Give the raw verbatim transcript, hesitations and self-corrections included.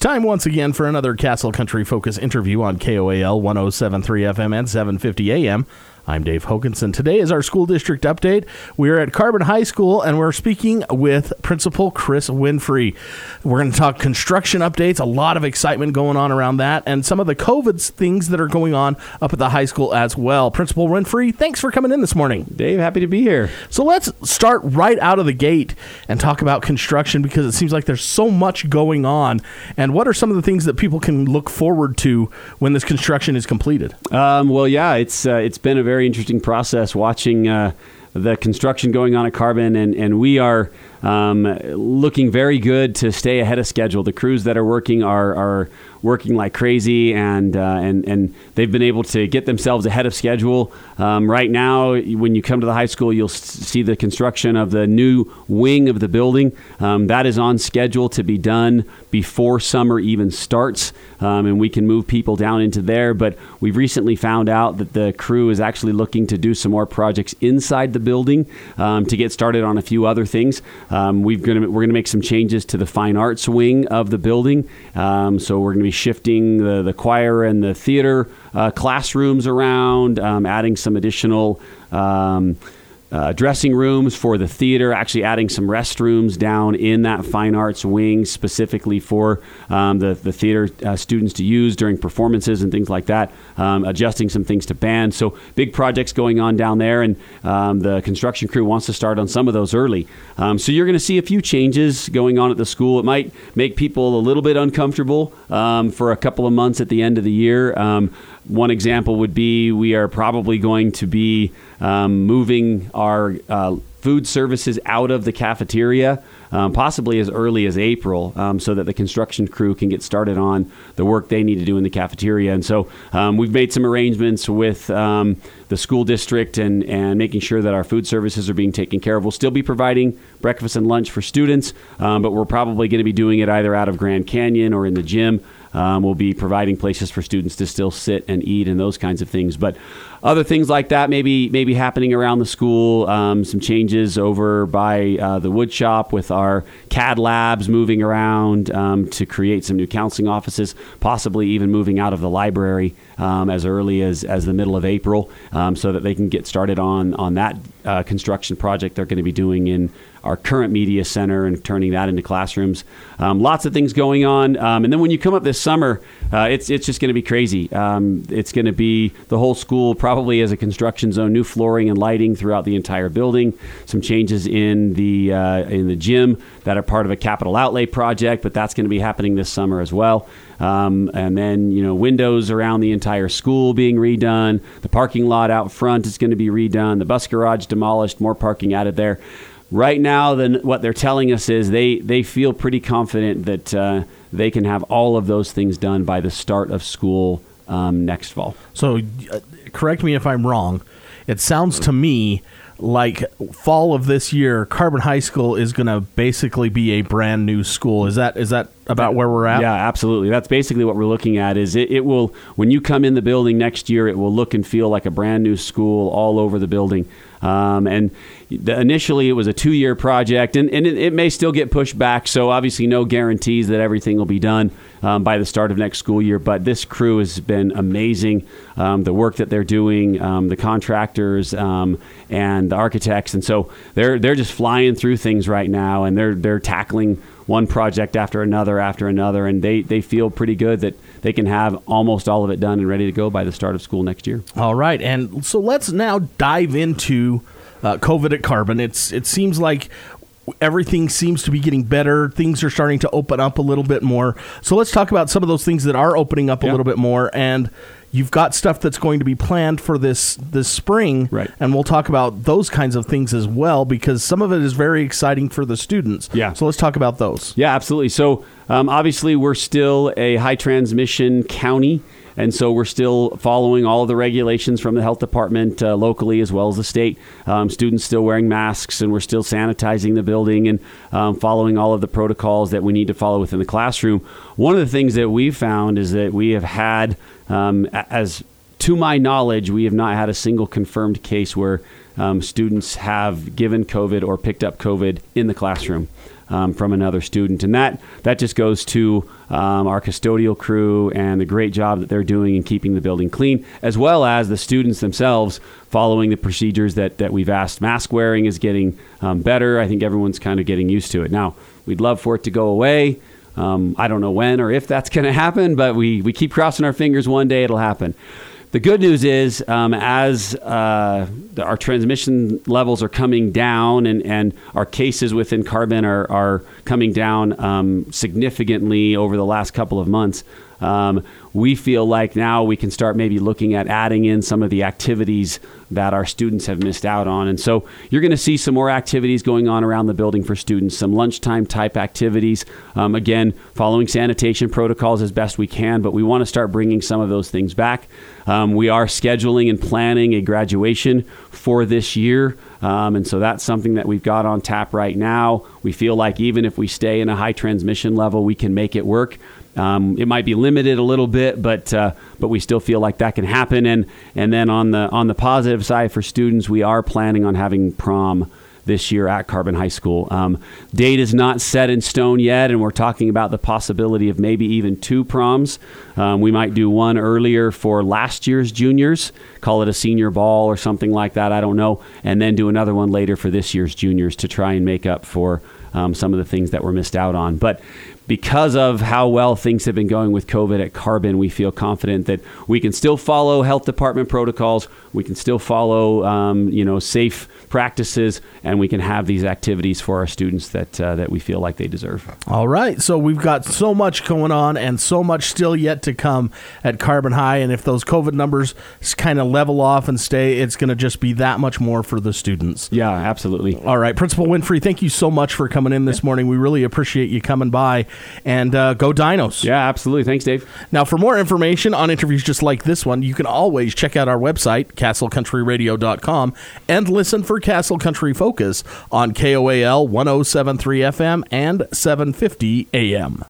time once again for another Castle Country Focus interview on K O A L one oh seven point three F M and seven fifty A M. I'm Dave Hoganson. Today is our school district update. We're at Carbon High School, and we're speaking with Principal Chris Winfrey. We're going to talk construction updates, a lot of excitement going on around that, and some of the COVID things that are going on up at the high school as well. Principal Winfrey, thanks for coming in this morning. Dave, happy to be here. So let's start right out of the gate and talk about construction, because it seems like there's so much going on. And what are some of the things that people can look forward to when this construction is completed? Um, well, yeah, it's uh, it's been a very interesting process watching uh, the construction going on at Carbon, and, and we are um, looking very good to stay ahead of schedule. The crews that are working are are working like crazy, and uh, and and they've been able to get themselves ahead of schedule. Um, right now, when you come to the high school, you'll see the construction of the new wing of the building. Um, that is on schedule to be done before summer even starts, um, and we can move people down into there. But we've recently found out that the crew is actually looking to do some more projects inside the building um, to get started on a few other things. Um, we've gonna we're gonna make some changes to the fine arts wing of the building. Um, so we're gonna be shifting the, the choir and the theater uh, classrooms around, um, adding some additional um, uh, dressing rooms for the theater, actually adding some restrooms down in that fine arts wing specifically for um, the, the theater uh, students to use during performances and things like that, um, adjusting some things to band. So big projects going on down there, and um, the construction crew wants to start on some of those early. Um, so you're going to see a few changes going on at the school. It might make people a little bit uncomfortable um, for a couple of months at the end of the year. Um, one example would be we are probably going to be um, moving our uh, food services out of the cafeteria, um, possibly as early as April, um, so that the construction crew can get started on the work they need to do in the cafeteria. And so um, we've made some arrangements with um, the school district and, and making sure that our food services are being taken care of. We'll still be providing breakfast and lunch for students, um, but we're probably going to be doing it either out of Grand Canyon or in the gym. Um, we'll be providing places for students to still sit and eat and those kinds of things. But other things like that maybe maybe happening around the school, um, some changes over by uh, the wood shop with our C A D labs moving around um, to create some new counseling offices, possibly even moving out of the library um, as early as, as the middle of April, um, so that they can get started on, on that uh, construction project they're going to be doing in our current media center and turning that into classrooms. Um, lots of things going on. Um, and then when you come up this summer, uh, it's it's just going to be crazy. Um, it's going to be the whole school probably as a construction zone, new flooring and lighting throughout the entire building, some changes in the uh, in the gym that are part of a capital outlay project, but that's going to be happening this summer as well. Um, and then, you know, windows around the entire school being redone. The parking lot out front is going to be redone. The bus garage demolished, more parking added there. Right now, then what they're telling us is they, they feel pretty confident that uh, they can have all of those things done by the start of school um, next fall. So uh, correct me if I'm wrong. It sounds to me like fall of this year, Carbon High School is going to basically be a brand new school. Is that is that about where we're at? Yeah, absolutely. That's basically what we're looking at. Is it, it will, when you come in the building next year, it will look and feel like a brand new school all over the building. Um, and the, initially it was a two-year project, and, and it, it may still get pushed back. So obviously no guarantees that everything will be done um, by the start of next school year. But this crew has been amazing. Um, the work that they're doing, um, the contractors um, and the architects, and so they're they're just flying through things right now, and they're they're tackling one project after another after another, and they, they feel pretty good that they can have almost all of it done and ready to go by the start of school next year. All right, and so let's now dive into uh, COVID at Carbon. It's it seems like everything seems to be getting better. Things are starting to open up a little bit more. So let's talk about some of those things that are opening up a yeah. little bit more. And you've got stuff that's going to be planned for this this spring, right? And we'll talk about those kinds of things as well, because some of it is very exciting for the students. Yeah. So let's talk about those. Yeah, absolutely. So um, obviously we're still a high transmission county, and so we're still following all of the regulations from the health department uh, locally as well as the state. Um, students still wearing masks, and we're still sanitizing the building and um, following all of the protocols that we need to follow within the classroom. One of the things that we've found is that we have had, um, as to my knowledge, we have not had a single confirmed case where um, students have given COVID or picked up COVID in the classroom. um, from another student. And that, that just goes to um, our custodial crew and the great job that they're doing in keeping the building clean, as well as the students themselves following the procedures that, that we've asked. Mask wearing is getting um, better. I think everyone's kind of getting used to it. Now, we'd love for it to go away. Um, I don't know when or if that's going to happen, but we, we keep crossing our fingers. One day it'll happen. The good news is, um, as uh, the, our transmission levels are coming down and, and our cases within Carbon are, are coming down um, significantly over the last couple of months, um, we feel like now we can start maybe looking at adding in some of the activities that our students have missed out on. And so you're going to see some more activities going on around the building for students, some lunchtime type activities, um, again, following sanitation protocols as best we can, but we want to start bringing some of those things back. Um, we are scheduling and planning a graduation for this year. Um, and so that's something that we've got on tap right now. We feel like even if we stay in a high transmission level, we can make it work. Um, it might be limited a little bit, but uh, but we still feel like that can happen. And and then on the on the positive side for students, we are planning on having prom this year at Carbon High School. Um, date is not set in stone yet, and we're talking about the possibility of maybe even two proms. Um, we might do one earlier for last year's juniors, call it a senior ball or something like that, I don't know, and then do another one later for this year's juniors to try and make up for um, some of the things that were missed out on. But because of how well things have been going with COVID at Carbon, we feel confident that we can still follow health department protocols, we can still follow um, you know, safe practices, and we can have these activities for our students that uh, that we feel like they deserve. All right, so we've got so much going on and so much still yet to come at Carbon High, and if those COVID numbers kind of level off and stay, it's going to just be that much more for the students. Yeah, absolutely. All right, Principal Winfrey, thank you so much for coming in this yeah. morning. We really appreciate you coming by, and uh, go Dinos. Yeah, absolutely. Thanks, Dave. Now, for more information on interviews just like this one, you can always check out our website, castle country radio dot com, and listen for Castle Country Focus on K O A L one oh seven point three F M and seven fifty A M.